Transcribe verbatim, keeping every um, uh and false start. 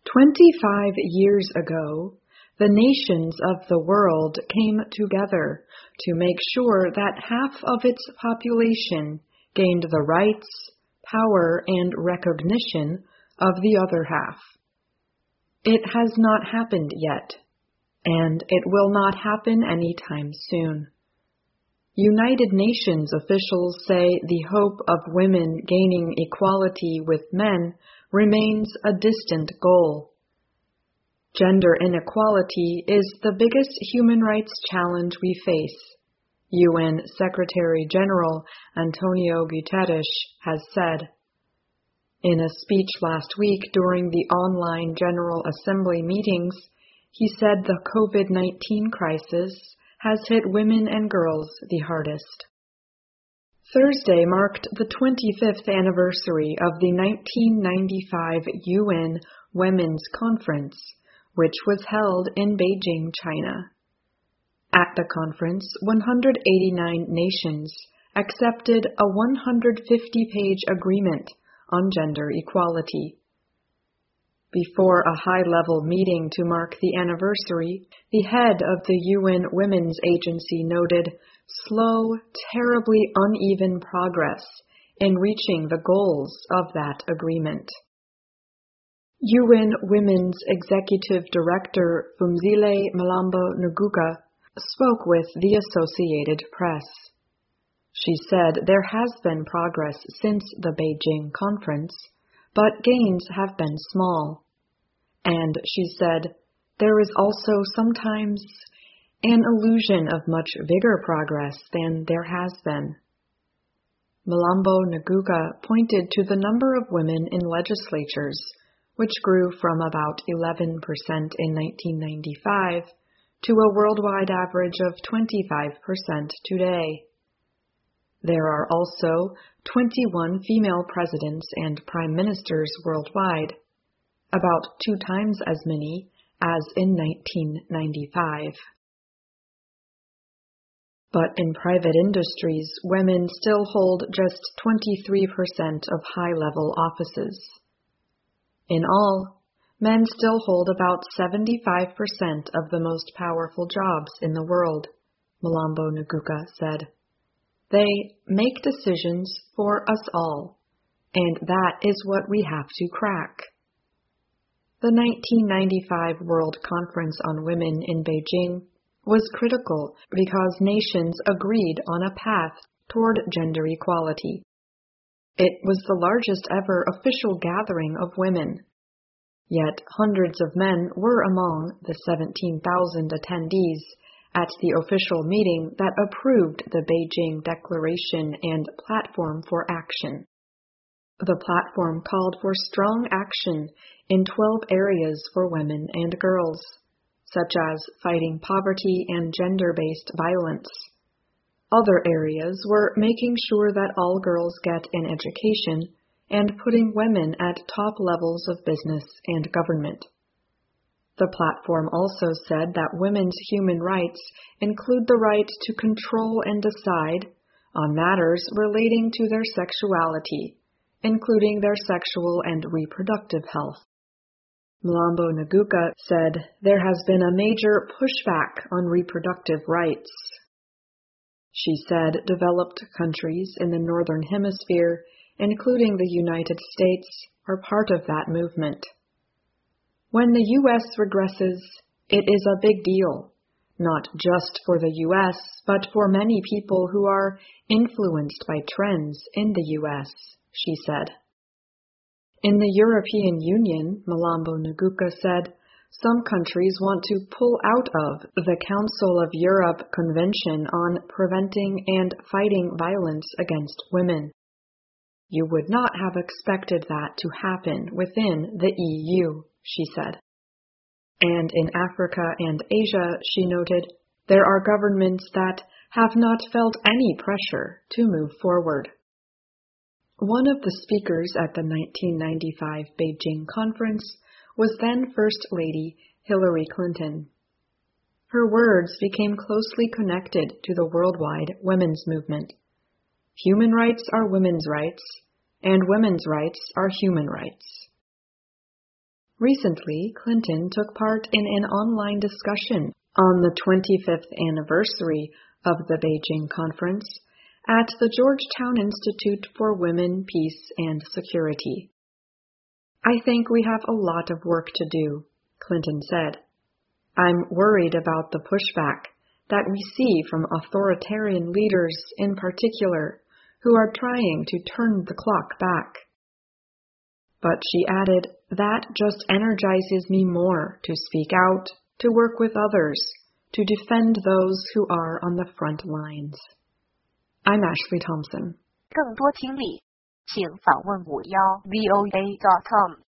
Twenty-five years ago, the nations of the world came together to make sure that half of its population gained the rights, power, and recognition of the other half. It has not happened yet, and it will not happen anytime soon. United Nations officials say the hope of women gaining equality with men remains a distant goal. Gender inequality is the biggest human rights challenge we face, U N Secretary General Antonio Guterres has said. In a speech last week during the online General Assembly meetings, he said the COVID nineteen crisis has hit women and girls the hardest. Thursday marked the twenty-fifth anniversary of the nineteen ninety-five U N Women's Conference, which was held in Beijing, China. At the conference, one hundred eighty-nine nations accepted a one hundred fifty page agreement on gender equality. Before a high-level meeting to mark the anniversary, the head of the U N Women's Agency noted slow, terribly uneven progress in reaching the goals of that agreement. U N Women's Executive Director Phumzile Mlambo Nguka spoke with the Associated Press. She said there has been progress since the Beijing conference, but gains have been small. And she said, there is also sometimes an illusion of much bigger progress than there has been. Mlambo Nguka pointed to the number of women in legislatures, which grew from about eleven percent in nineteen ninety-five to a worldwide average of twenty-five percent today. There are also twenty-one female presidents and prime ministers worldwide, about two times as many as in nineteen ninety-five. But in private industries, women still hold just twenty-three percent of high-level offices. In all, men still hold about seventy-five percent of the most powerful jobs in the world, Mlambo Nguka said. They make decisions for us all, and that is what we have to crack. The nineteen ninety-five World Conference on Women in Beijing was critical because nations agreed on a path toward gender equality. It was the largest ever official gathering of women. Yet hundreds of men were among the seventeen thousand attendees at the official meeting that approved the Beijing Declaration and Platform for Action. The platform called for strong action in twelve areas for women and girls, such as fighting poverty and gender-based violence. Other areas were making sure that all girls get an education and putting women at top levels of business and government. The platform also said that women's human rights include the right to control and decide on matters relating to their sexuality, including their sexual and reproductive health. Mlambo Nguka said there has been a major pushback on reproductive rights. She said developed countries in the Northern Hemisphere, including the United States, are part of that movement. When the U S regresses, it is a big deal, not just for the U S, but for many people who are influenced by trends in the U S, she said. In the European Union, Mlambo Nguka said, some countries want to pull out of the Council of Europe Convention on Preventing and Fighting Violence Against Women. You would not have expected that to happen within the E U, she said. And in Africa and Asia, she noted, there are governments that have not felt any pressure to move forward. One of the speakers at the nineteen ninety-five Beijing conference was then First Lady Hillary Clinton. Her words became closely connected to the worldwide women's movement. Human rights are women's rights, and women's rights are human rights. Recently, Clinton took part in an online discussion on the twenty-fifth anniversary of the Beijing Conference at the Georgetown Institute for Women, Peace, and Security. "I think we have a lot of work to do," Clinton said. "I'm worried about the pushback that we see from authoritarian leaders in particular who are trying to turn the clock back." But she added, "That just energizes me more to speak out, to work with others, to defend those who are on the front lines." I'm Ashley Thompson. 更多听力，请访问五幺 V O A dot com。